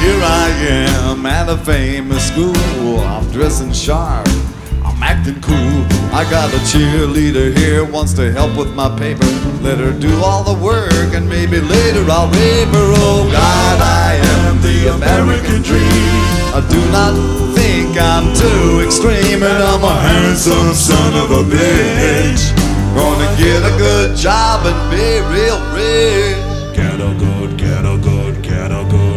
here I am at a famous school. I'm dressing sharp, I'm acting cool. I got a cheerleader here, wants to help with my paper. Let her do all the work and maybe later I'll rape her. Oh God, I am the American dream. I do not think I'm too extreme, and I'm a handsome son of a bitch. Gonna get a good job and be real rich. Ghetto good, ghetto good, ghetto good.